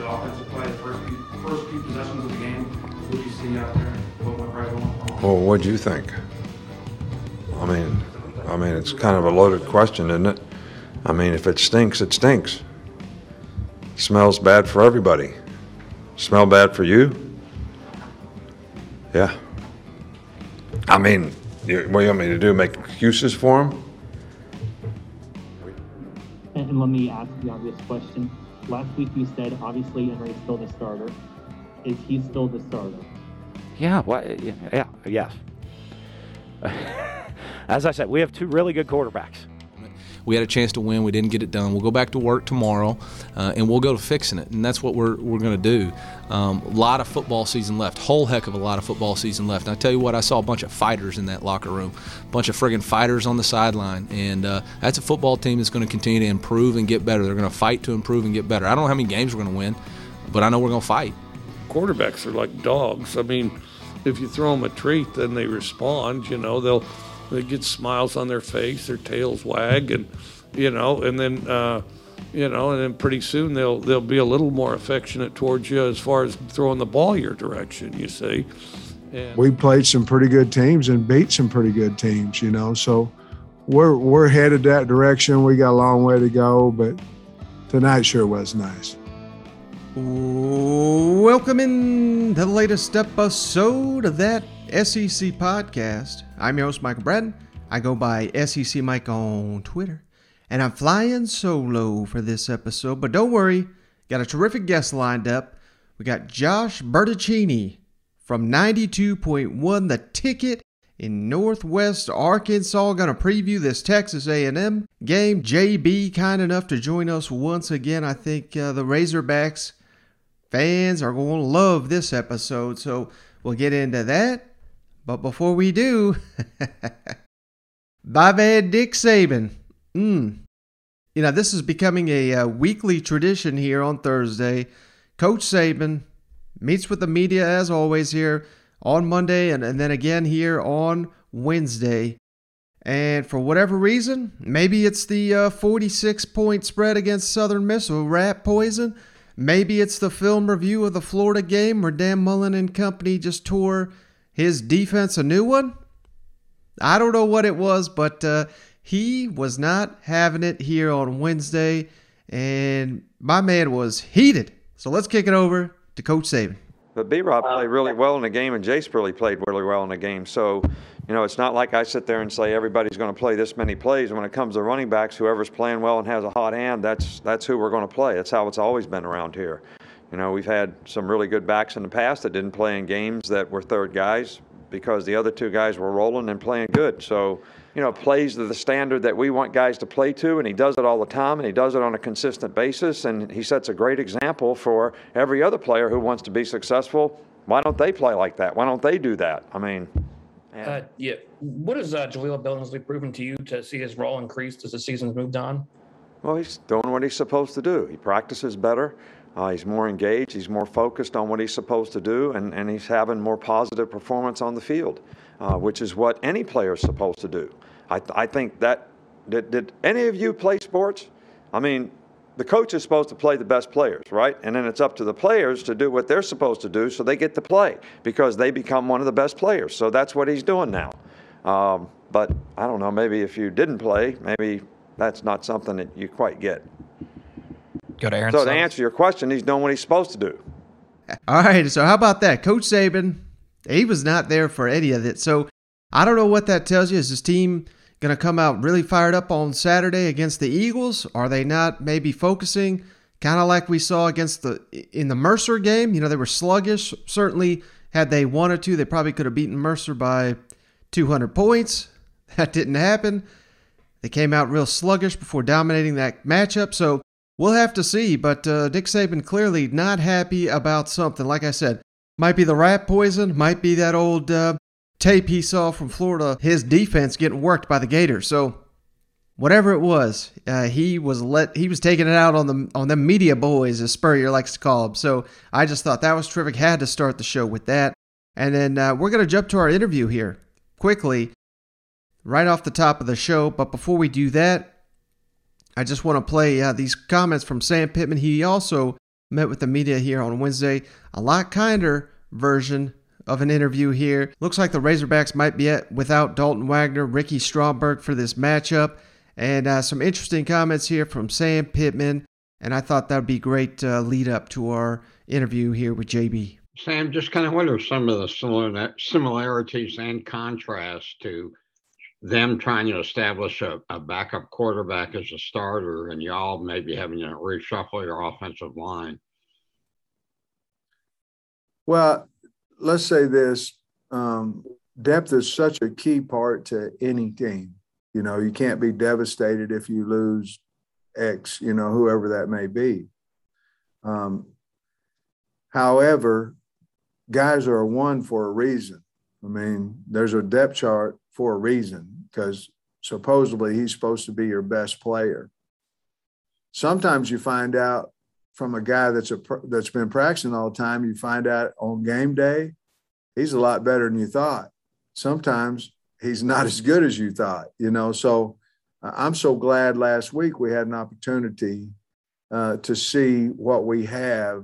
offensive play, the first few possessions of the game? What did you see out there? What went right, what went wrong? Well, what'd you think? I mean, it's kind of a loaded question, isn't it? I mean, if it stinks, it stinks. Smells bad for everybody. Smell bad for you? Yeah. I mean, what do you want me to do, make excuses for him? And let me ask the obvious question. Last week you said, obviously, Henry's still the starter. Is he still the starter? Yeah, yes. As I said, we have two really good quarterbacks. We had a chance to win. We didn't get it done. We'll go back to work tomorrow, and we'll go to fixing it. And that's what we're going to do. A lot of football season left. Whole heck of a lot of football season left. And I tell you what, I saw a bunch of fighters in that locker room. A bunch of friggin' fighters on the sideline. And that's a football team that's going to continue to improve and get better. They're going to fight to improve and get better. I don't know how many games we're going to win, but I know we're going to fight. Quarterbacks are like dogs. I mean, if you throw them a treat, then they respond. You know, they get smiles on their face, their tails wag, and then pretty soon they'll be a little more affectionate towards you as far as throwing the ball your direction. You see, and we played some pretty good teams and beat some pretty good teams. You know, so we're headed that direction. We got a long way to go, but tonight sure was nice. Welcome in to the latest episode of that SEC podcast. I'm your host, Michael Bratton. I go by SEC Mike on Twitter. And I'm flying solo for this episode. But don't worry, got a terrific guest lined up. We got Josh Bertaccini from 92.1 The Ticket in Northwest Arkansas. Going to preview this Texas A&M game. JB kind enough to join us once again. I think the Razorbacks fans are going to love this episode. So we'll get into that. But before we do, my man Nick Saban. You know, this is becoming a weekly tradition here on Thursday. Coach Saban meets with the media as always here on Monday and then again here on Wednesday. And for whatever reason, maybe it's the 46-point spread against Southern Miss or rat poison. Maybe it's the film review of the Florida game where Dan Mullen and company just tore his defense a new one. I don't know what it was, but he was not having it here on Wednesday, and my man was heated. So let's kick it over to Coach Saban. But B-Rob played really well in the game, and Jace really played really well in the game. So, you know, it's not like I sit there and say everybody's going to play this many plays. When it comes to running backs, whoever's playing well and has a hot hand, that's who we're going to play. That's how it's always been around here. You know, we've had some really good backs in the past that didn't play in games that were third guys because the other two guys were rolling and playing good. So, you know, plays to the standard that we want guys to play to, and he does it all the time, and he does it on a consistent basis, and he sets a great example for every other player who wants to be successful. Why don't they play like that? Why don't they do that? I mean, yeah. What has Jaleel Billingsley proven to you to see his role increased as the season's moved on? Well, he's doing what he's supposed to do. He practices better. He's more engaged. He's more focused on what he's supposed to do, and he's having more positive performance on the field, which is what any player is supposed to do. I think that did any of you play sports? I mean, the coach is supposed to play the best players, right? And then it's up to the players to do what they're supposed to do so they get to play because they become one of the best players. So that's what he's doing now. But I don't know, maybe if you didn't play, maybe that's not something that you quite get. Go to Aaron. So to answer your question, he's doing what he's supposed to do. All right, so how about that? Coach Saban, he was not there for any of it. So I don't know what that tells you. Is his team going to come out really fired up on Saturday against the Eagles? Are they not maybe focusing kind of like we saw in the Mercer game? You know, they were sluggish. Certainly, had they wanted to, they probably could have beaten Mercer by 200 points. That didn't happen. They came out real sluggish before dominating that matchup. So we'll have to see. But Nick Saban clearly not happy about something. Like I said, might be the rat poison, might be that old tape he saw from Florida, his defense getting worked by the Gators. So whatever it was, he was taking it out on the media boys, as Spurrier likes to call them. So I just thought that was terrific. Had to start the show with that. And then we're going to jump to our interview here quickly, right off the top of the show. But before we do that, I just want to play these comments from Sam Pittman. He also met with the media here on Wednesday. A lot kinder version of an interview here. Looks like the Razorbacks might be without Dalton Wagner, Ricky Stromberg for this matchup. And some interesting comments here from Sam Pittman. And I thought that would be great lead up to our interview here with JB. Sam, just kind of what are some of the similarities and contrasts to them trying to establish a backup quarterback as a starter and y'all maybe having to reshuffle your offensive line? Well, let's say this, depth is such a key part to any team. You know, you can't be devastated if you lose X, you know, whoever that may be. However, guys are one for a reason. I mean, there's a depth chart for a reason because supposedly he's supposed to be your best player. Sometimes you find out from a guy that's been practicing all the time, you find out on game day, he's a lot better than you thought. Sometimes he's not as good as you thought, you know. So I'm so glad last week we had an opportunity to see what we have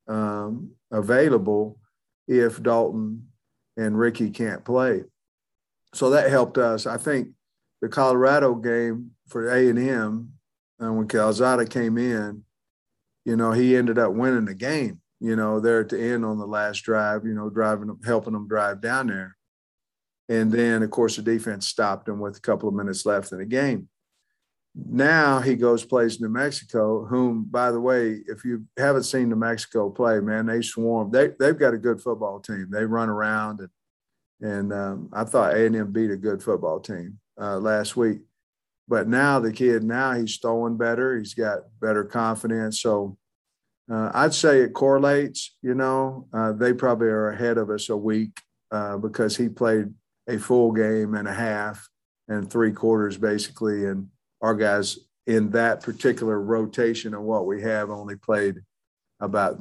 available if Dalton and Ricky can't play. So that helped us. I think the Colorado game for A&M, when Calzada came in, you know, he ended up winning the game, you know, there at the end on the last drive, you know, helping them drive down there. And then, of course, the defense stopped him with a couple of minutes left in the game. Now he goes, plays New Mexico, whom, by the way, if you haven't seen New Mexico play, man, they swarm. They've got a good football team. They run around, and I thought A&M beat a good football team last week. But now the kid, he's throwing better. He's got better confidence. So I'd say it correlates, you know. They probably are ahead of us a week because he played a full game and a half and 3 quarters basically. And our guys in that particular rotation of what we have only played about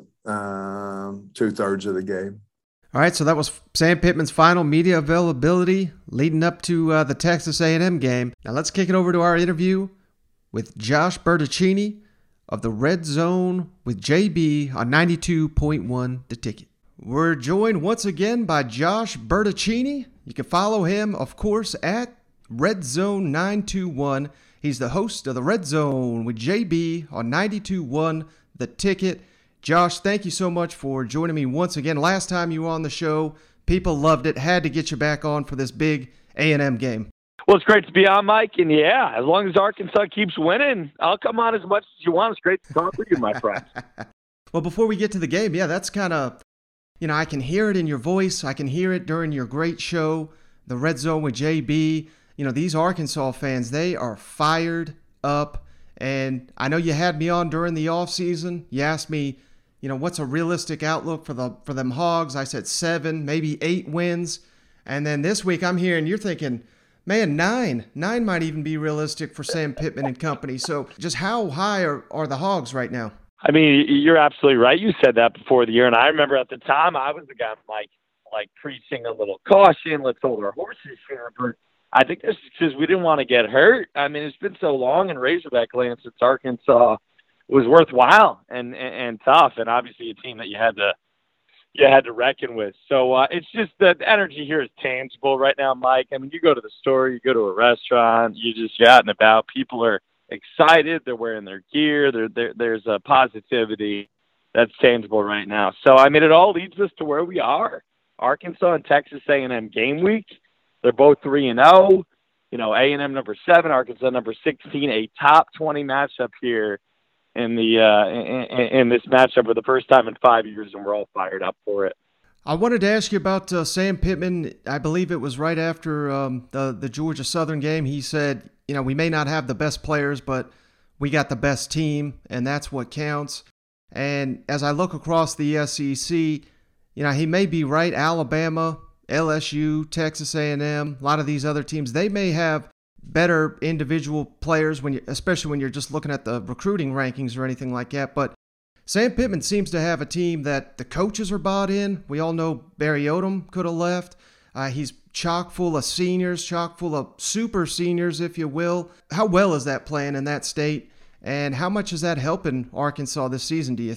2/3 of the game. All right, so that was Sam Pittman's final media availability leading up to the Texas A&M game. Now let's kick it over to our interview with Josh Bertaccini of the Red Zone with JB on 92.1 The Ticket. We're joined once again by Josh Bertaccini. You can follow him, of course, at Red Zone 921. He's the host of the Red Zone with JB on 92.1 The Ticket. Josh, thank you so much for joining me once again. Last time you were on the show, people loved it. Had to get you back on for this big A&M game. Well, it's great to be on, Mike. And, yeah, as long as Arkansas keeps winning, I'll come on as much as you want. It's great to talk with you, my friend. Well, before we get to the game, yeah, that's kind of, you know, I can hear it in your voice. I can hear it during your great show, the Red Zone with JB. You know, these Arkansas fans, they are fired up. And I know you had me on during the offseason. You asked me, you know, what's a realistic outlook for them Hogs? I said 7, maybe 8 wins. And then this week I'm here and you're thinking, man, 9 might even be realistic for Sam Pittman and company. So just how high are the Hogs right now? I mean, you're absolutely right. You said that before the year. And I remember at the time I was the guy like preaching a little caution. Let's hold our horses here. But I think this is because we didn't want to get hurt. I mean, it's been so long in Razorback land since Arkansas was worthwhile and tough, and obviously a team that you had to reckon with. So it's just the energy here is tangible right now, Mike. I mean, you go to the store, you go to a restaurant, you're out and about. People are excited. They're wearing their gear. There's a positivity that's tangible right now. So, I mean, it all leads us to where we are. Arkansas and Texas A&M game week. They're both 3-0. You know, A&M number 7, Arkansas number 16, a top 20 matchup here in this matchup for the first time in 5 years, and we're all fired up for it. I wanted to ask you about Sam Pittman. I believe it was right after the Georgia Southern game. He said, you know, we may not have the best players, but we got the best team, and that's what counts. And as I look across the SEC, you know, he may be right. Alabama, LSU, Texas A&M, a lot of these other teams, they may have better individual players, especially when you're just looking at the recruiting rankings or anything like that. But Sam Pittman seems to have a team that the coaches are bought in. We all know Barry Odom could have left. He's chock full of seniors, chock full of super seniors, if you will. How well is that playing in that state? And how much is that helping Arkansas this season, do you think?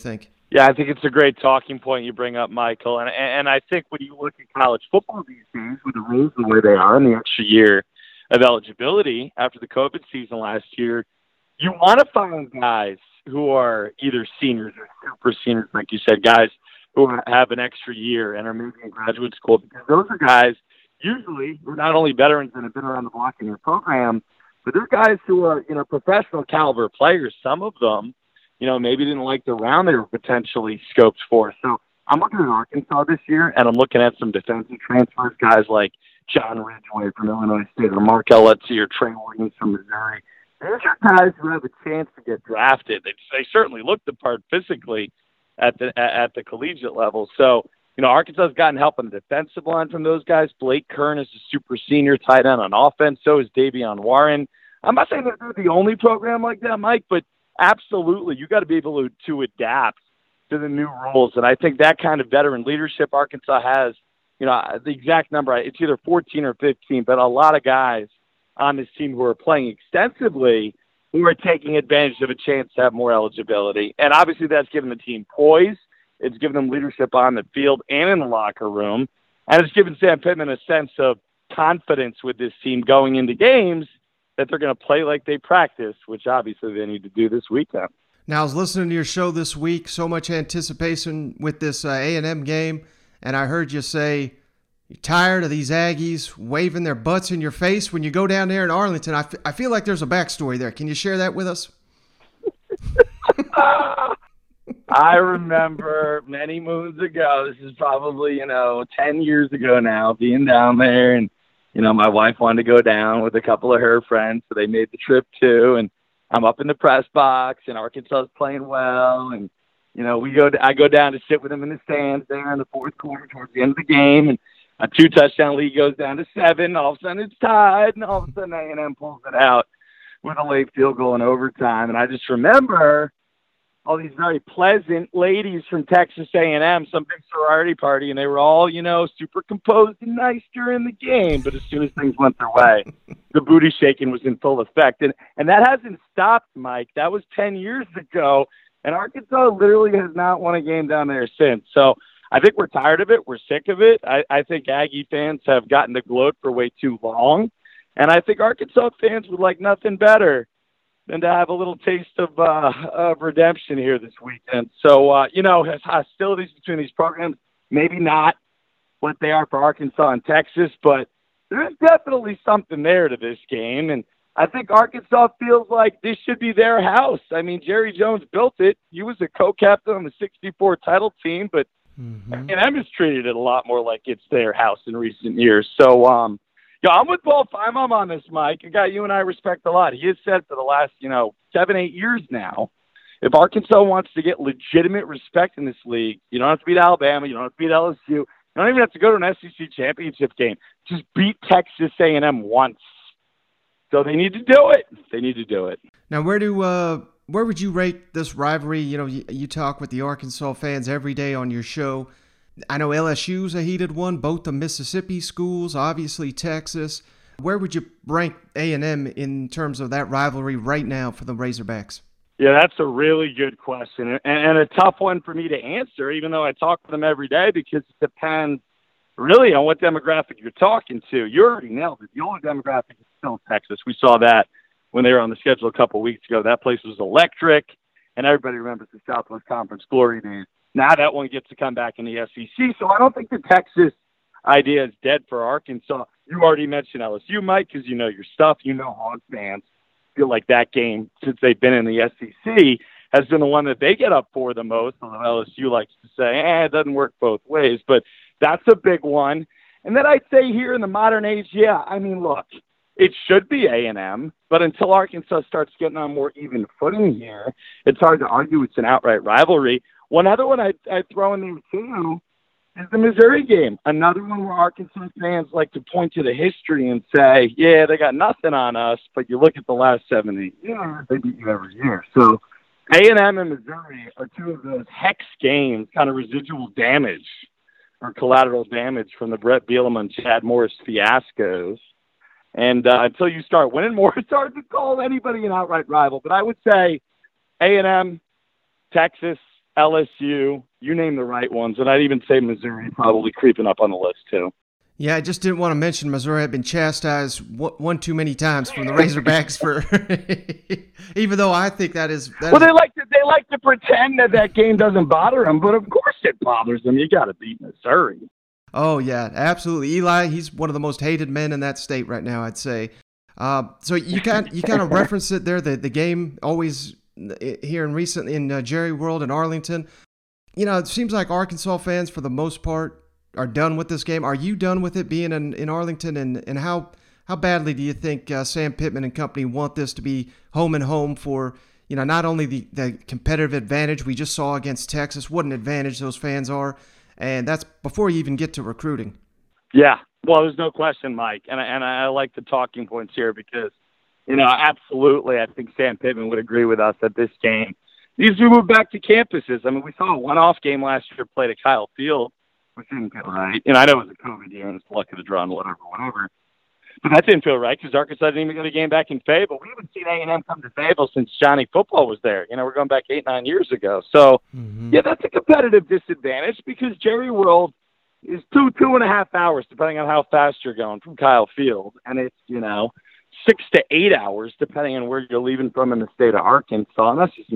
Yeah, I think it's a great talking point you bring up, Michael. And I think when you look at college football these days, with the rules the way they are and the extra year of eligibility after the COVID season last year, you want to find guys who are either seniors or super seniors, like you said, guys who have an extra year and are maybe in graduate school, because those are guys usually who are not only veterans and have been around the block in your program, but they're guys who are, professional caliber players. Some of them, maybe didn't like the round they were potentially scoped for. So I'm looking at Arkansas this year, and I'm looking at some defensive transfers, guys like John Ridgeway from Illinois State or Mark Elletsy or Trey Williams from Missouri. These are guys who have a chance to get drafted. They certainly look the part physically at the collegiate level. So, Arkansas has gotten help on the defensive line from those guys. Blake Kern is a super senior tight end on offense. So is Davion Warren. I'm not saying that they're the only program like that, Mike, but absolutely, you got to be able to adapt to the new rules. And I think that kind of veteran leadership Arkansas has, the exact number, it's either 14 or 15, but a lot of guys on this team who are playing extensively who are taking advantage of a chance to have more eligibility. And obviously that's given the team poise. It's given them leadership on the field and in the locker room. And it's given Sam Pittman a sense of confidence with this team going into games that they're going to play like they practice, which obviously they need to do this weekend. Now, I was listening to your show this week, so much anticipation with this A&M game, and I heard you say you're tired of these Aggies waving their butts in your face when you go down there in Arlington. I feel like there's a backstory there. Can you share that with us? I remember many moons ago, this is probably, 10 years ago now, being down there, and my wife wanted to go down with a couple of her friends, so they made the trip too. And I'm up in the press box, and Arkansas is playing well. And, I go down to sit with them in the stands there in the fourth quarter towards the end of the game. And a 2-touchdown lead goes down to 7. All of a sudden it's tied, and all of a sudden A&M pulls it out with a late field goal in overtime. And I just remember all these very pleasant ladies from Texas A&M, some big sorority party, and they were all, super composed and nice during the game. But as soon as things went their way, the booty shaking was in full effect. And that hasn't stopped, Mike. That was 10 years ago, and Arkansas literally has not won a game down there since. So I think we're tired of it. We're sick of it. I think Aggie fans have gotten the gloat for way too long, and I think Arkansas fans would like nothing better than to have a little taste of redemption here this weekend. So, hostilities between these programs, maybe not what they are for Arkansas and Texas, but there's definitely something there to this game. And I think Arkansas feels like this should be their house. I mean, Jerry Jones built it. He was a co-captain on the 64 title team, but A&M has treated it a lot more like it's their house in recent years. So, I'm with Paul Finebaum on this, Mike. A guy you and I respect a lot. He has said for the last, 7-8 years now, if Arkansas wants to get legitimate respect in this league, you don't have to beat Alabama, you don't have to beat LSU, you don't even have to go to an SEC championship game. Just beat Texas A&M once. So they need to do it. They need to do it. Now, where would you rate this rivalry? You talk with the Arkansas fans every day on your show. I know LSU's a heated one, both the Mississippi schools, obviously Texas. Where would you rank A&M in terms of that rivalry right now for the Razorbacks? Yeah, that's a really good question and a tough one for me to answer, even though I talk to them every day, because it depends really on what demographic you're talking to. You already nailed it. The only demographic is still Texas. We saw that when they were on the schedule a couple of weeks ago. That place was electric, and everybody remembers the Southwest Conference glory days. Now that one gets to come back in the SEC. So I don't think the Texas idea is dead for Arkansas. You already mentioned LSU, Mike, because you know your stuff. You know Hog fans feel like that game, since they've been in the SEC, has been the one that they get up for the most, although LSU likes to say, it doesn't work both ways. But that's a big one. And then I'd say here in the modern age, look, it should be A&M, but until Arkansas starts getting on more even footing here, it's hard to argue it's an outright rivalry. One other one I'd throw in there too is the Missouri game. Another one where Arkansas fans like to point to the history and say, yeah, they got nothing on us, but you look at the last 7-8 years, they beat you every year. So A&M and Missouri are two of those hex games, kind of residual damage or collateral damage from the Brett Bielema and Chad Morris fiascos. And until you start winning more, it's hard to call anybody an outright rival. But I would say A&M, Texas, LSU, you name the right ones, and I'd even say Missouri probably creeping up on the list too. Yeah, I just didn't want to mention Missouri had been chastised one too many times from the Razorbacks for, even though I think that is. Well, they like to pretend that game doesn't bother them, but of course it bothers them. You got to beat Missouri. Oh yeah, absolutely. Eli, he's one of the most hated men in that state right now, I'd say. So you kind of referenced it there. The game always here in Jerry World in Arlington. You know, it seems like Arkansas fans for the most part are done with this game. Are you done with it being in Arlington? And how badly do you think Sam Pittman and company want this to be home and home for, you know, not only the competitive advantage we just saw against Texas, what an advantage those fans are, and that's before you even get to recruiting. Yeah, well, there's no question, Mike, and I like the talking points here because, you know, absolutely, I think Sam Pittman would agree with us that this game needs to move back to campuses. I mean, we saw a one-off game last year played at Kyle Field, which didn't feel right. You know, I know it was a COVID year and it's lucky to draw and whatever. But that didn't feel right because Arkansas didn't even get a game back in Fayetteville. We haven't seen A&M come to Fayetteville since Johnny Football was there. You know, we're going back 8-9 years ago. So, yeah, that's a competitive disadvantage because Jerry World is 2.5 hours, depending on how fast you're going from Kyle Field. And it's, you know, 6 to 8 hours, depending on where you're leaving from in the state of Arkansas. And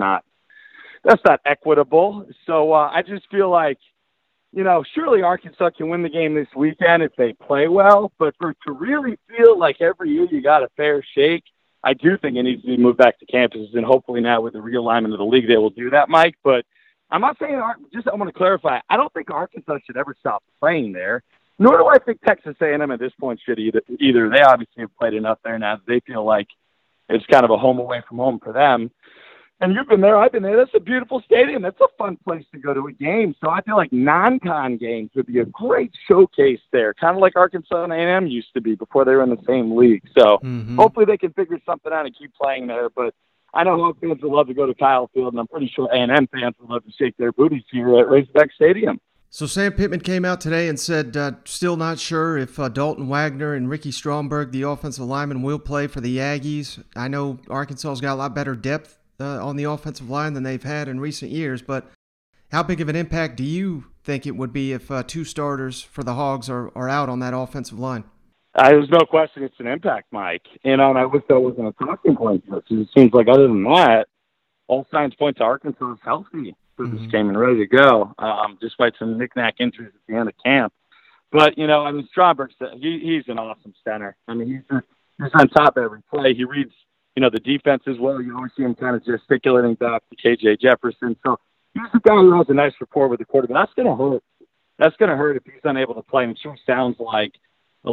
that's not equitable. So I just feel like, you know, surely Arkansas can win the game this weekend if they play well, but to really feel like every year you got a fair shake, I do think it needs to be moved back to campuses, and hopefully now with the realignment of the league they will do that, Mike. But I'm not saying I want to clarify, I don't think Arkansas should ever stop playing there, nor do I think Texas A&M at this point should either. They obviously have played enough there now that they feel like it's kind of a home away from home for them. And you've been there, I've been there. That's a beautiful stadium. That's a fun place to go to a game. So I feel like non-con games would be a great showcase there, kind of like Arkansas and A&M used to be before they were in the same league. So hopefully they can figure something out and keep playing there. But I know Hawk fans would love to go to Kyle Field, and I'm pretty sure A&M fans would love to shake their booties here at Razorback Stadium. So Sam Pittman came out today and said still not sure if Dalton Wagner and Ricky Stromberg, the offensive lineman, will play for the Aggies. I know Arkansas's got a lot better depth on the offensive line than they've had in recent years, but how big of an impact do you think it would be if two starters for the Hogs are out on that offensive line? There's no question it's an impact, Mike. You know, and I wish that wasn't a talking point for us. It seems like other than that, all signs point to Arkansas is healthy for this game and ready to go, despite some knick-knack injuries at the end of camp. But, you know, I mean, Stromberg, he's an awesome center. I mean, he's on top of every play. He reads, you know, the defense as well. You always see him kind of gesticulating back to KJ Jefferson. So he's a guy who has a nice rapport with the quarterback. That's going to hurt. That's going to hurt if he's unable to play. And it sure sounds like a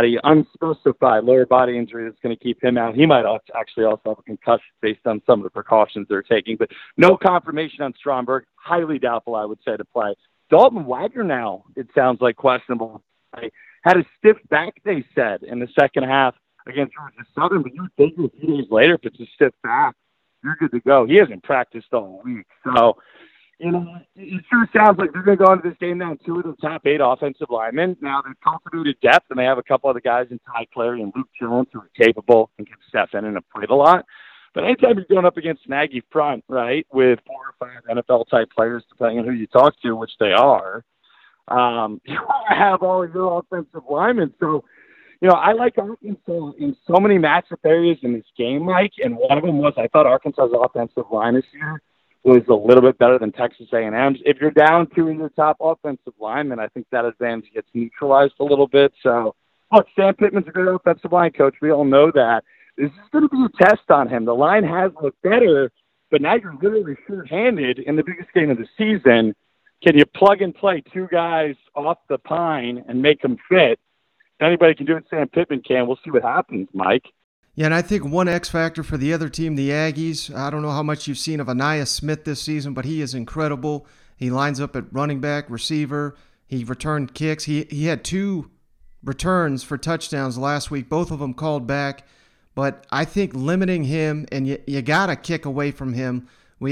unspecified lower body injury that's going to keep him out. He might actually also have a concussion based on some of the precautions they're taking. But no confirmation on Stromberg. Highly doubtful, I would say, to play. Dalton Wagner now, it sounds like questionable. I had a stiff back, they said, in the second half against Georgia Southern, but you figure a few days later, if it's a stiff back, you're good to go. He hasn't practiced all week. So, you know, it sure sounds like they're going to go into this game now 2 of the top 8 offensive linemen. Now, they've cultivated depth, and they have a couple other guys in Ty Clary and Luke Jones who are capable and can step in and have played a lot. But anytime you're going up against an Aggie front, right, with 4 or 5 NFL-type players, depending on who you talk to, which they are, you want to have all of your offensive linemen. So, you know, I like Arkansas in so many matchup areas in this game, Mike, and one of them was I thought Arkansas's offensive line this year was a little bit better than Texas A&M's. If you're down 2 of your top offensive linemen, I think that advantage gets neutralized a little bit. So, look, Sam Pittman's a great offensive line coach. We all know that. This is going to be a test on him. The line has looked better, but now you're literally short-handed in the biggest game of the season. Can you plug and play 2 guys off the pine and make them fit? If anybody can do it, Sam Pittman can. We'll see what happens, Mike. Yeah, and I think one X factor for the other team, the Aggies, I don't know how much you've seen of Anaya Smith this season, but he is incredible. He lines up at running back, receiver. He returned kicks. He had 2 returns for touchdowns last week, both of them called back. But I think limiting him, and you got to kick away from him.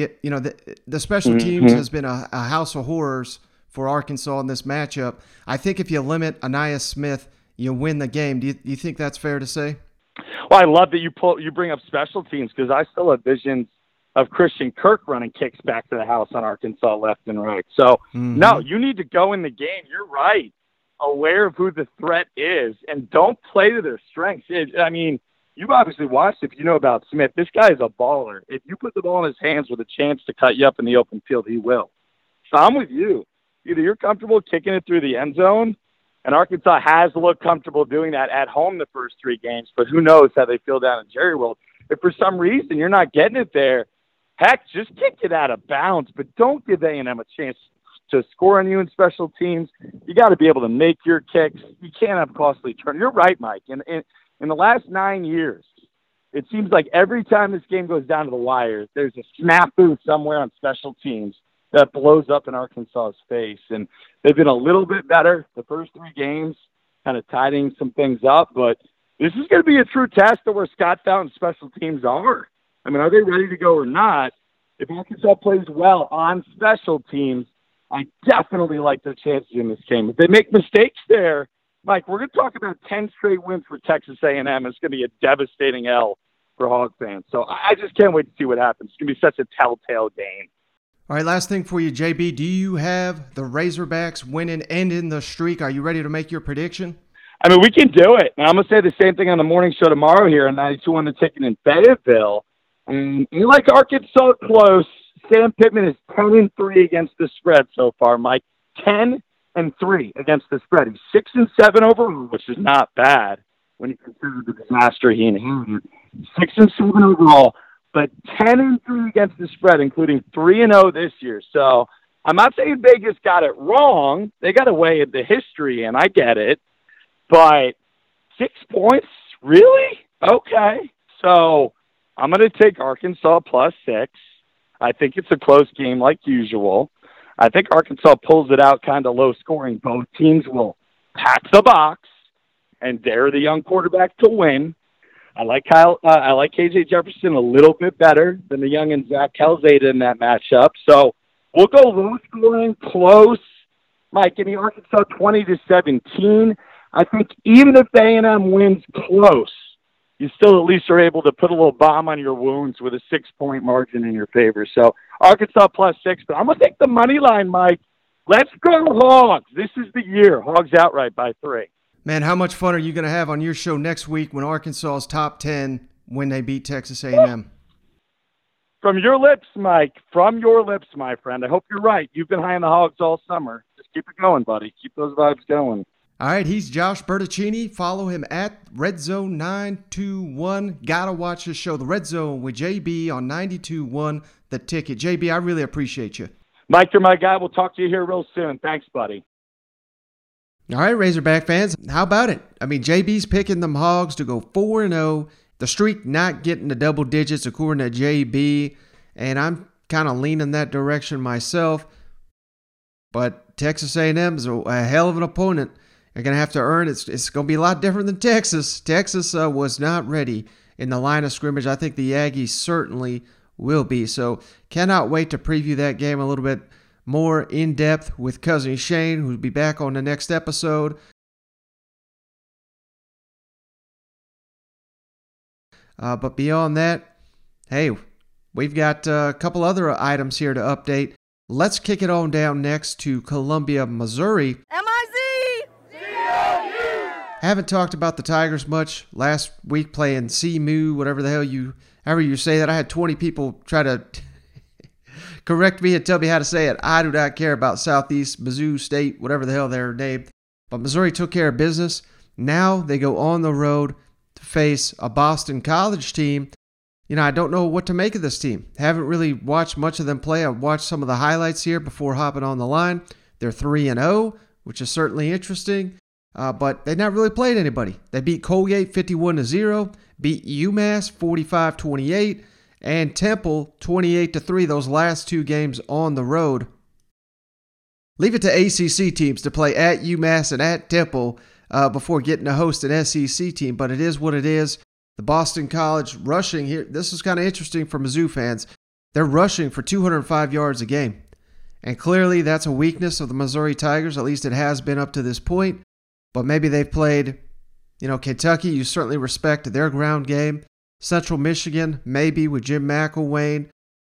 The special teams has been a house of horrors for Arkansas in this matchup. I think if you limit Anaya Smith, you win the game. Do you think that's fair to say? Well, I love that you bring up special teams because I still have visions of Christian Kirk running kicks back to the house on Arkansas left and right. So, no, you need to go in the game. You're right. Aware of who the threat is, and don't play to their strengths. I mean, you've obviously watched, if you know about Smith, this guy is a baller. If you put the ball in his hands with a chance to cut you up in the open field, he will. So I'm with you. Either you're comfortable kicking it through the end zone, and Arkansas has looked comfortable doing that at home the first 3 games, but who knows how they feel down in Jerry World. If for some reason you're not getting it there, heck, just kick it out of bounds, but don't give A&M a chance to score on you in special teams. You got to be able to make your kicks. You can't have costly turn. You're right, Mike. In the last 9 years, it seems like every time this game goes down to the wire, there's a snafu somewhere on special teams that blows up in Arkansas's face. And they've been a little bit better the first 3 games, kind of tidying some things up. But this is going to be a true test of where Scott Fountain's special teams are. I mean, are they ready to go or not? If Arkansas plays well on special teams, I definitely like their chances in this game. If they make mistakes there, Mike, we're going to talk about 10 straight wins for Texas A&M. It's going to be a devastating L for Hog fans. So I just can't wait to see what happens. It's going to be such a telltale game. All right, last thing for you, JB. Do you have the Razorbacks winning, ending the streak? Are you ready to make your prediction? I mean, we can do it. And I'm going to say the same thing on the morning show tomorrow here on 92 on the Ticket in Fayetteville. And you like Arkansas close. Sam Pittman is 10-3 against the spread so far, Mike. 10-3 against the spread. He's 6-7 overall, which is not bad when you consider the disaster he inherited. 6-7 overall, but 10-3 against the spread, including 3-0 this year. So I'm not saying Vegas got it wrong. They got away at the history, and I get it. But 6 points? Really? Okay. So I'm going to take Arkansas +6. I think it's a close game like usual. I think Arkansas pulls it out kind of low scoring. Both teams will pack the box and dare the young quarterback to win. I like KJ Jefferson a little bit better than the young and Zach Calzada in that matchup. So we'll go low scoring, close. Mike, give me Arkansas 20-17. I think even if A&M wins close, you still at least are able to put a little balm on your wounds with a 6-point margin in your favor. So Arkansas +6, but I'm going to take the money line, Mike. Let's go Hogs. This is the year. Hogs outright by 3. Man, how much fun are you going to have on your show next week when Arkansas's top 10 when they beat Texas A&M? From your lips, Mike. From your lips, my friend. I hope you're right. You've been high on the Hogs all summer. Just keep it going, buddy. Keep those vibes going. All right, he's Josh Bertaccini. Follow him at RedZone921. Gotta watch his show, The Red Zone, with JB on 92.1 The Ticket. JB, I really appreciate you. Mike, you're my guy. We'll talk to you here real soon. Thanks, buddy. All right, Razorback fans, how about it? I mean, JB's picking them Hogs to go 4-0. The streak not getting to double digits according to JB, and I'm kind of leaning that direction myself. But Texas A&M is a hell of an opponent. They're going to have to earn it. It's going to be a lot different than Texas. Texas was not ready in the line of scrimmage. I think the Aggies certainly will be. So cannot wait to preview that game a little bit more in depth with Cousin Shane, who'll be back on the next episode. But beyond that, hey, we've got a couple other items here to update. Let's kick it on down next to Columbia, Missouri. Haven't talked about the Tigers much. Last week playing CMU, whatever the hell however you say that. I had 20 people try to correct me and tell me how to say it. I do not care about Southeast Mizzou State, whatever the hell they're named. But Missouri took care of business. Now they go on the road to face a Boston College team. You know, I don't know what to make of this team. Haven't really watched much of them play. I've watched some of the highlights here before hopping on the line. They're 3-0, which is certainly interesting. But they've not really played anybody. They beat Colgate 51-0, beat UMass 45-28, and Temple 28-3 those last 2 games on the road. Leave it to ACC teams to play at UMass and at Temple before getting to host an SEC team, but it is what it is. The Boston College rushing here, this is kind of interesting for Mizzou fans. They're rushing for 205 yards a game. And clearly that's a weakness of the Missouri Tigers, at least it has been up to this point. But maybe they've played, Kentucky. You certainly respect their ground game. Central Michigan, maybe with Jim McElwain.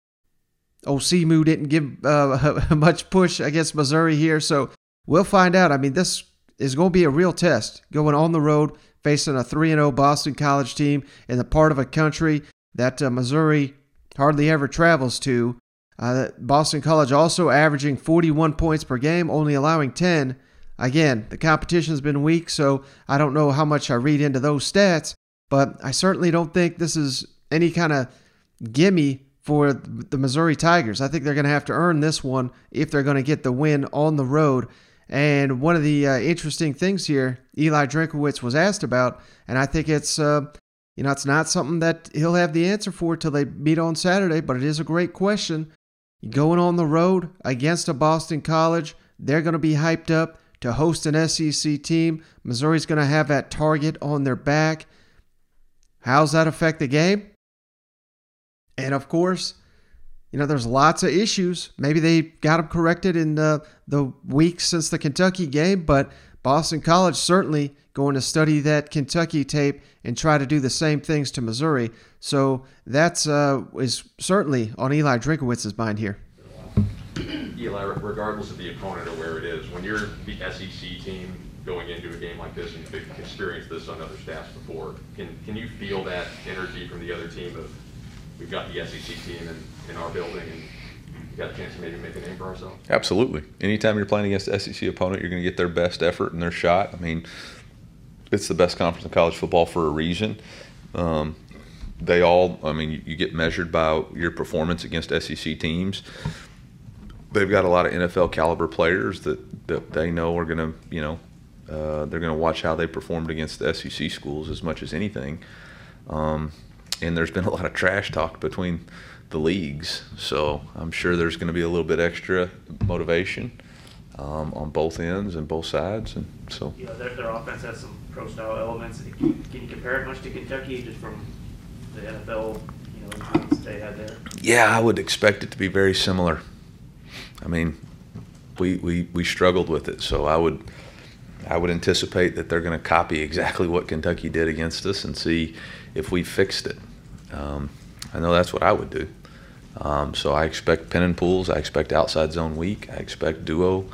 Old Simu didn't give much push against Missouri here, so we'll find out. I mean, this is going to be a real test, going on the road, facing a 3-0 Boston College team in the part of a country that Missouri hardly ever travels to. Boston College also averaging 41 points per game, only allowing 10. Again, the competition's been weak, so I don't know how much I read into those stats, but I certainly don't think this is any kind of gimme for the Missouri Tigers. I think they're going to have to earn this one if they're going to get the win on the road. And one of the interesting things here, Eli Drinkwitz was asked about, and I think it's it's not something that he'll have the answer for till they meet on Saturday, but it is a great question. Going on the road against a Boston College, they're going to be hyped up to host an SEC team. Missouri's going to have that target on their back. How's that affect the game? And of course, there's lots of issues. Maybe they got them corrected in the weeks since the Kentucky game, but Boston College certainly going to study that Kentucky tape and try to do the same things to Missouri. So that's is certainly on Eli Drinkowitz's mind here. Eli, regardless of the opponent or where it is, when you're the SEC team going into a game like this, and you've experienced this on other staffs before, can you feel that energy from the other team of, we've got the SEC team in our building and we got a chance to maybe make a name for ourselves? Absolutely. Anytime you're playing against an SEC opponent, you're going to get their best effort and their shot. I mean, it's the best conference in college football for a reason. You get measured by your performance against SEC teams. They've got a lot of NFL caliber players that they know are going to, they're going to watch how they performed against the SEC schools as much as anything. And there's been a lot of trash talk between the leagues, so I'm sure there's going to be a little bit extra motivation on both ends and both sides, and so. Their offense has some pro-style elements. Can you compare it much to Kentucky, just from the NFL, influence they had there? Yeah, I would expect it to be very similar. I mean, we struggled with it, so I would anticipate that they're going to copy exactly what Kentucky did against us and see if we fixed it. I know that's what I would do. So I expect pin and pools. I expect outside zone weak. I expect duo.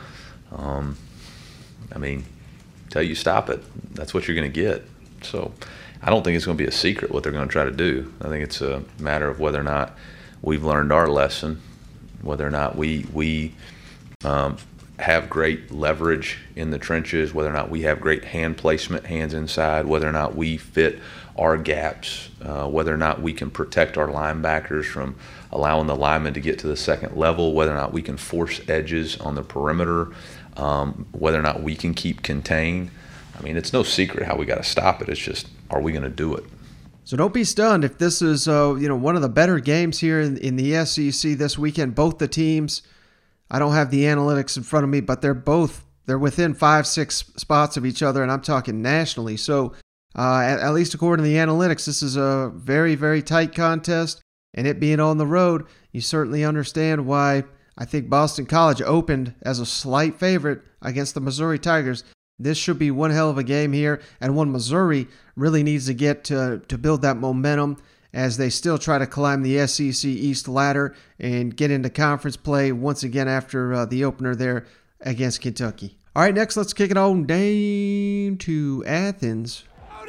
Till you stop it, that's what you're going to get. So I don't think it's going to be a secret what they're going to try to do. I think it's a matter of whether or not we've learned our lesson, whether or not we have great leverage in the trenches, whether or not we have great hand placement, hands inside, whether or not we fit our gaps, whether or not we can protect our linebackers from allowing the linemen to get to the second level, whether or not we can force edges on the perimeter, whether or not we can keep contained. I mean, it's no secret how we got to stop it. It's just, are we going to do it? So don't be stunned if this is one of the better games here in the SEC this weekend. Both the teams, I don't have the analytics in front of me, but they're within 5-6 spots of each other, and I'm talking nationally. So at least according to the analytics, this is a very, very tight contest, and it being on the road, you certainly understand why I think Boston College opened as a slight favorite against the Missouri Tigers. This should be one hell of a game here, and one Missouri really needs to get to build that momentum as they still try to climb the SEC East ladder and get into conference play once again after the opener there against Kentucky. All right, next let's kick it on down to Athens.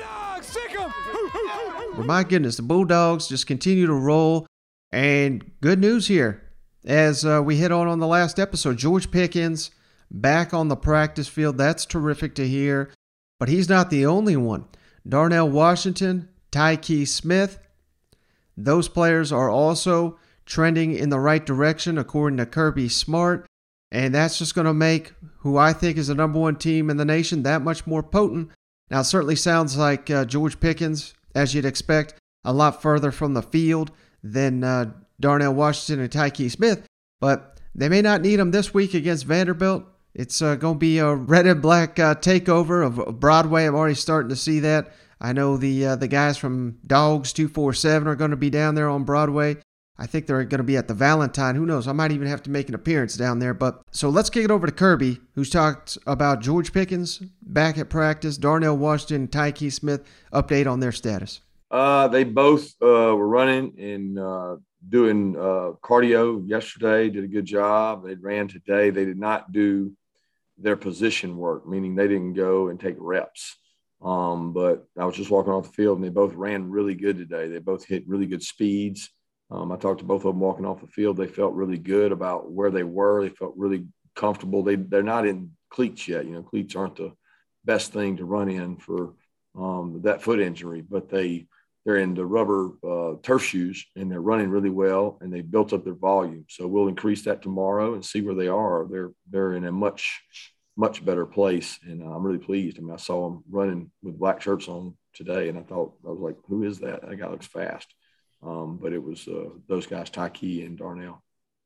Well, my goodness, the Bulldogs just continue to roll, and good news here. As we hit on the last episode, George Pickens back on the practice field. That's terrific to hear. But he's not the only one. Darnell Washington, Tyke Smith, those players are also trending in the right direction according to Kirby Smart. And that's just going to make who I think is the number one team in the nation that much more potent. Now, it certainly sounds like George Pickens, as you'd expect, a lot further from the field than Darnell Washington and Tyke Smith. But they may not need him this week against Vanderbilt. It's going to be a red and black takeover of Broadway. I'm already starting to see that. I know the guys from Dogs 247 are going to be down there on Broadway. I think they're going to be at the Valentine. Who knows? I might even have to make an appearance down there. But so let's kick it over to Kirby, who's talked about George Pickens back at practice, Darnell Washington, and Tyke Smith. Update on their status. They both were running, and doing cardio yesterday, did a good job. They ran today. They did not do their position work, meaning they didn't go and take reps. But I was just walking off the field, and they both ran really good today. They both hit really good speeds. I talked to both of them walking off the field. They felt really good about where they were. They felt really comfortable. They're not in cleats yet. Cleats aren't the best thing to run in for that foot injury, but they're in the rubber turf shoes, and they're running really well, and they built up their volume. So we'll increase that tomorrow and see where they are. They're in a much better place, and I'm really pleased. I mean, I saw them running with black shirts on today, and I was like, who is that? That guy looks fast. But it was those guys, Tyke and Darnell.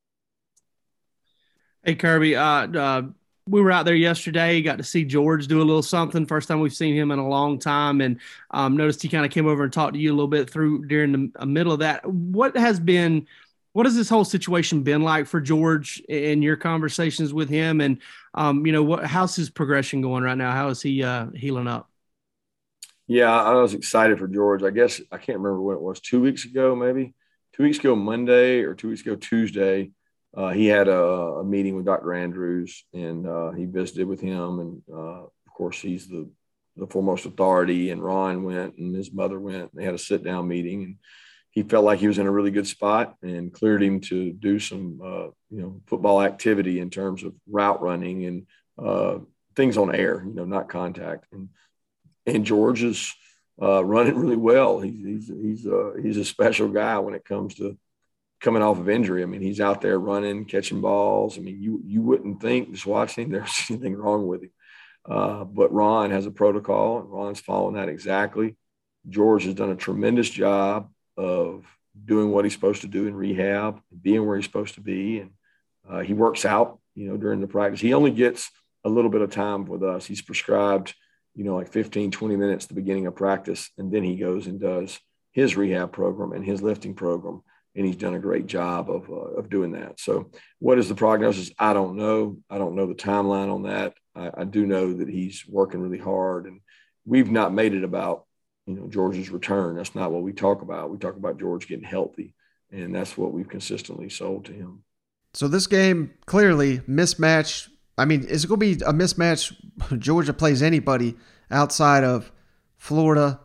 Hey, Kirby, we were out there yesterday, got to see George do a little something. First time we've seen him in a long time, and noticed he kind of came over and talked to you a little bit during the middle of that. What has this whole situation been like for George in your conversations with him? And, how's his progression going right now? How is he healing up? Yeah, I was excited for George. I guess I can't remember when it was, 2 weeks ago, maybe 2 weeks ago, Monday, or 2 weeks ago, Tuesday. He had a meeting with Dr. Andrews, and he visited with him. And of course, he's the foremost authority, and Ron went and his mother went, and they had a sit down meeting, and he felt like he was in a really good spot and cleared him to do some, football activity in terms of route running and things on air, not contact. And George is running really well. He's a special guy when it comes to coming off of injury. I mean, he's out there running, catching balls. I mean, you wouldn't think, just watching him, there's anything wrong with him. But Ron has a protocol, and Ron's following that exactly. George has done a tremendous job of doing what he's supposed to do in rehab, being where he's supposed to be. And he works out, during the practice. He only gets a little bit of time with us. He's prescribed, like 15, 20 minutes at the beginning of practice. And then he goes and does his rehab program and his lifting program. And he's done a great job of doing that. So what is the prognosis? I don't know. I don't know the timeline on that. I do know that he's working really hard, and we've not made it about, George's return. That's not what we talk about. We talk about George getting healthy, and that's what we've consistently sold to him. So this game, clearly mismatch. I mean, is it going to be a mismatch? Georgia plays anybody outside of Florida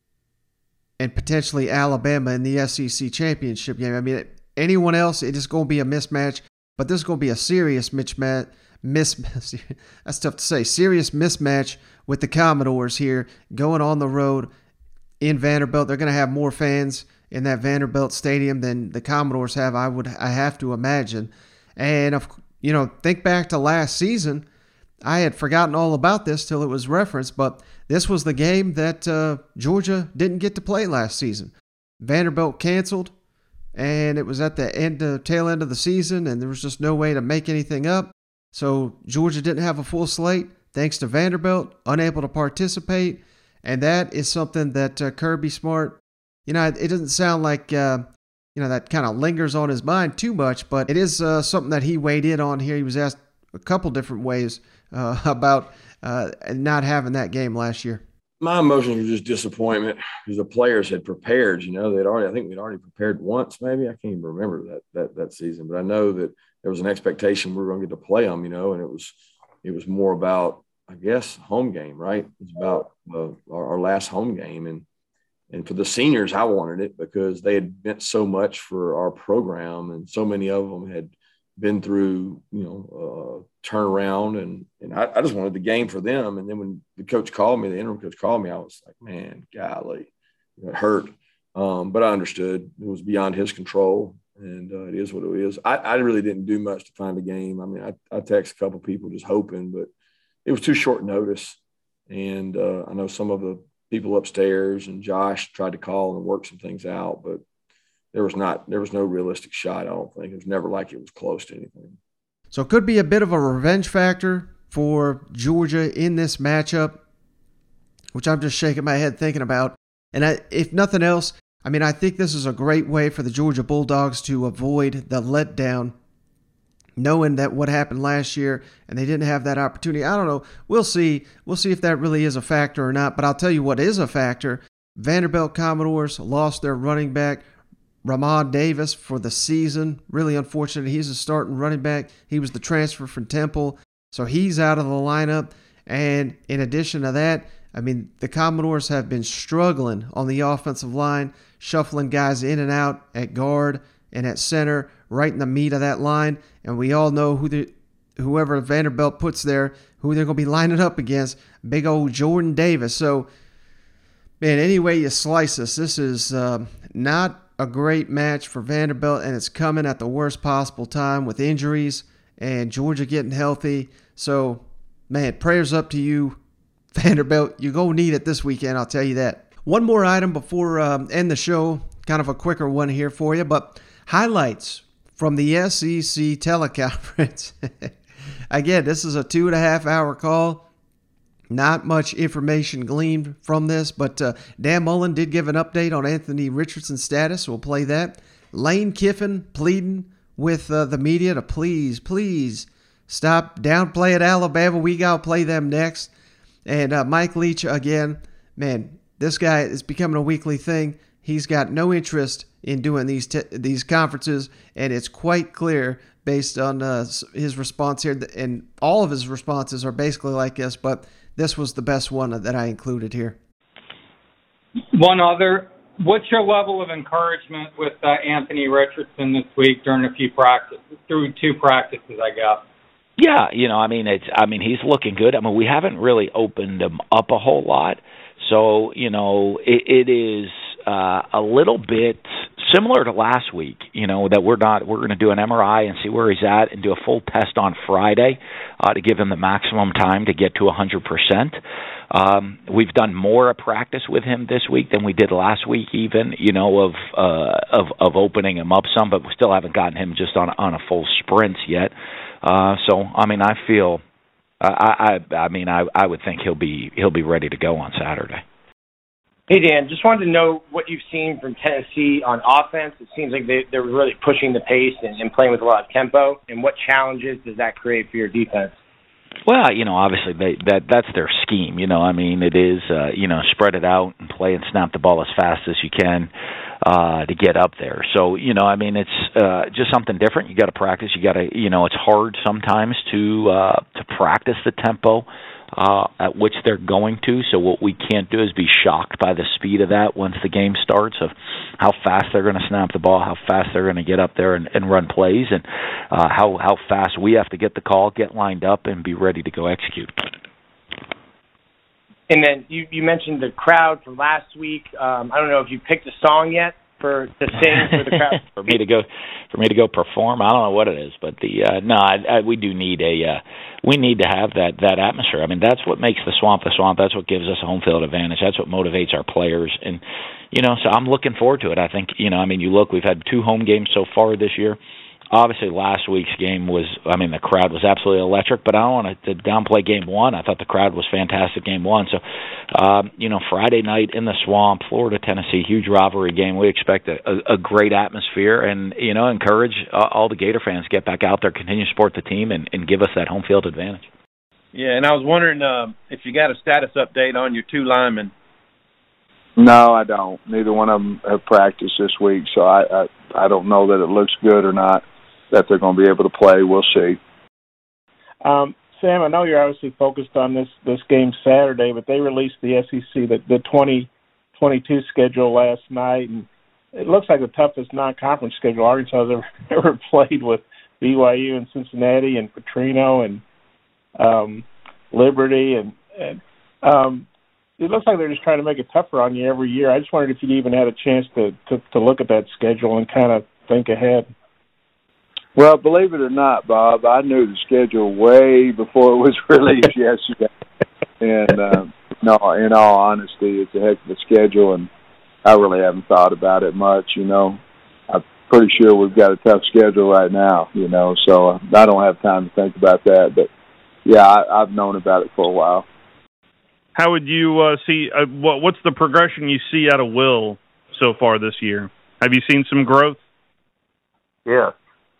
and potentially Alabama in the SEC championship game. I mean, anyone else, it is going to be a mismatch, but this is going to be a serious mismatch. That's tough to say. Serious mismatch with the Commodores here, going on the road in Vanderbilt. They're going to have more fans in that Vanderbilt stadium than the Commodores have, I have to imagine. And think back to last season. I had forgotten all about this till it was referenced, but this was the game that Georgia didn't get to play last season. Vanderbilt canceled, and it was at the tail end of the season, and there was just no way to make anything up. So Georgia didn't have a full slate, thanks to Vanderbilt, unable to participate, and that is something that Kirby Smart, it doesn't sound like that kind of lingers on his mind too much, but it is something that he weighed in on here. He was asked a couple different ways about not having that game last year. My emotions were just disappointment because the players had prepared. I think we'd already prepared once, maybe. I can't even remember that season, but I know that there was an expectation we were going to get to play them, and it was more about, I guess, home game, right? It was about our last home game, and for the seniors, I wanted it because they had meant so much for our program, and so many of them had been through, turnaround, and I just wanted the game for them. And then when the coach called me, the interim coach called me, I was like, man, golly, it hurt. But I understood it was beyond his control, and it is what it is. I really didn't do much to find a game. I mean, I texted a couple people just hoping, but it was too short notice. And I know some of the people upstairs and Josh tried to call and work some things out, but there was no realistic shot. I don't think it was never like it was close to anything. So it could be a bit of a revenge factor for Georgia in this matchup, which I'm just shaking my head thinking about. And if nothing else, I think this is a great way for the Georgia Bulldogs to avoid the letdown, knowing that what happened last year and they didn't have that opportunity. I don't know. We'll see. We'll see if that really is a factor or not. But I'll tell you what is a factor. Vanderbilt Commodores lost their running back, Ramon Davis for the season. Really unfortunate. He's a starting running back. He was the transfer from Temple, so he's out of the lineup. And in addition to that, I mean, the Commodores have been struggling on the offensive line, shuffling guys in and out at guard and at center, right in the meat of that line. And we all know whoever Vanderbilt puts there, who they're going to be lining up against, big old Jordan Davis. So, man, any way you slice this is not a great match for Vanderbilt, and it's coming at the worst possible time with injuries and Georgia getting healthy. So, man, prayers up to you, Vanderbilt. You're going to need it this weekend, I'll tell you that. One more item before end the show, kind of a quicker one here for you, but highlights from the SEC teleconference. Again, this is a 2.5-hour call. Not much information gleaned from this, but Dan Mullen did give an update on Anthony Richardson's status. We'll play that. Lane Kiffin pleading with the media to please stop downplaying Alabama. We got to play them next. And Mike Leach, again, man, this guy is becoming a weekly thing. He's got no interest in doing these conferences, and it's quite clear based on his response here. And all of his responses are basically like this, but this was the best one that I included here. One other, what's your level of encouragement with Anthony Richardson this week during through two practices, I guess? Yeah, he's looking good. I mean, we haven't really opened him up a whole lot. So, it is a little bit similar to last week, that we're going to do an MRI and see where he's at and do a full test on Friday to give him the maximum time to get to 100%. We've done more practice with him this week than we did last week, even, of opening him up some, but we still haven't gotten him just on a full sprint yet. So, I feel, I would think he'll be ready to go on Saturday. Hey, Dan, just wanted to know what you've seen from Tennessee on offense. It seems like they're really pushing the pace and playing with a lot of tempo. And what challenges does that create for your defense? Well, obviously that's their scheme. It is, spread it out and play and snap the ball as fast as you can to get up there. So, it's just something different. You got to practice. You got to, it's hard sometimes to practice the tempo at which they're going to. So what we can't do is be shocked by the speed of that once the game starts, of how fast they're going to snap the ball, how fast they're going to get up there and run plays, and how fast we have to get the call, get lined up, and be ready to go execute. And then you mentioned the crowd from last week. I don't know if you picked a song yet to sing for the crowd. for me to go perform, I don't know what it is, but we do need we need to have that atmosphere. That's what makes the Swamp. That's what gives us a home field advantage. That's what motivates our players, and so I'm looking forward to it. I think you look, we've had 2 home games so far this year. Obviously, last week's game was, the crowd was absolutely electric, but I don't want to downplay Game 1. I thought the crowd was fantastic Game 1. So, Friday night in the Swamp, Florida, Tennessee, huge rivalry game. We expect a great atmosphere and, encourage all the Gator fans to get back out there, continue to support the team, and give us that home field advantage. Yeah, and I was wondering if you got a status update on your 2 linemen. No, I don't. Neither one of them have practiced this week, so I don't know that it looks good or not that they're going to be able to play. We'll see. Sam, I know you're obviously focused on this game Saturday, but they released the SEC, the 2022 schedule last night, and it looks like the toughest non-conference schedule Arkansas has ever played, with BYU and Cincinnati and Petrino and Liberty. And it looks like they're just trying to make it tougher on you every year. I just wondered if you'd even had a chance to look at that schedule and kind of think ahead. Well, believe it or not, Bob, I knew the schedule way before it was released yesterday. And, no, in all honesty, it's a heck of a schedule, and I really haven't thought about it much, I'm pretty sure we've got a tough schedule right now, so I don't have time to think about that. But, yeah, I've known about it for a while. How would you see what's the progression you see out of Will so far this year? Have you seen some growth? Yeah.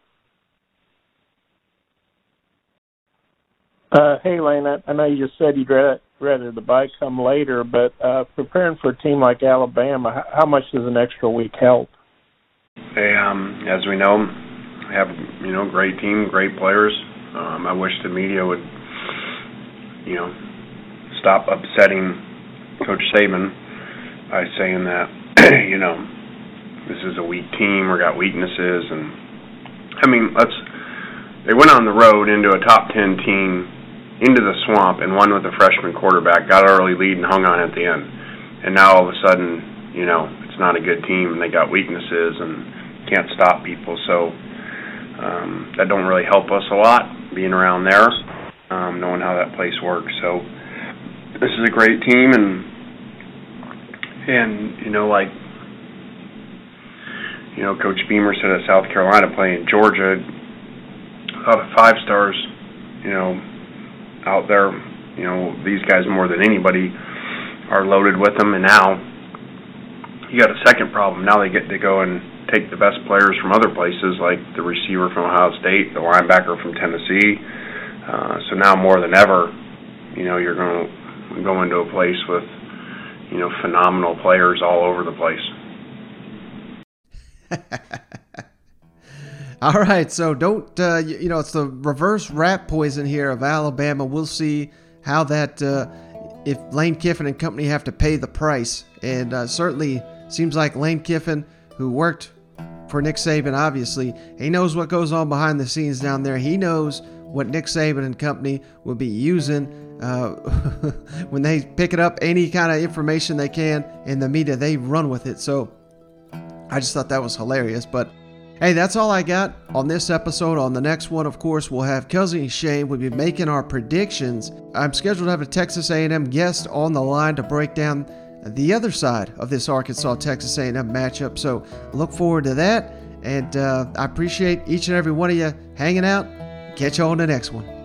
Hey, Lane, I know you just said you'd rather the bye come later, but preparing for a team like Alabama, how much does an extra week help? They, as we know, have great team, great players. I wish the media would, stop upsetting Coach Saban by saying that, this is a weak team or got weaknesses. And they went on the road into a top 10 team, into the swamp, and won with a freshman quarterback, got an early lead and hung on at the end. And now all of a sudden, it's not a good team and they got weaknesses and can't stop people. So that don't really help us a lot, being around there, knowing how that place works. So this is a great team, and Coach Beamer said at South Carolina playing Georgia, a lot of 5-stars, out there, these guys more than anybody are loaded with them. And now you got a second problem. Now they get to go and take the best players from other places, like the receiver from Ohio State, the linebacker from Tennessee. So now more than ever, you're going to go into a place with, phenomenal players all over the place. All right, so don't, it's the reverse rat poison here of Alabama. We'll see how that, if Lane Kiffin and company have to pay the price. And certainly seems like Lane Kiffin, who worked for Nick Saban, obviously, he knows what goes on behind the scenes down there. He knows what Nick Saban and company will be using when they pick it up, any kind of information they can in the media, they run with it. So I just thought that was hilarious. But hey, that's all I got on this episode. On the next one, of course, we'll have Cousin Shane. We'll be making our predictions. I'm scheduled to have a Texas A&M guest on the line to break down the other side of this Arkansas-Texas A&M matchup. So look forward to that. And I appreciate each and every one of you hanging out. Catch you on the next one.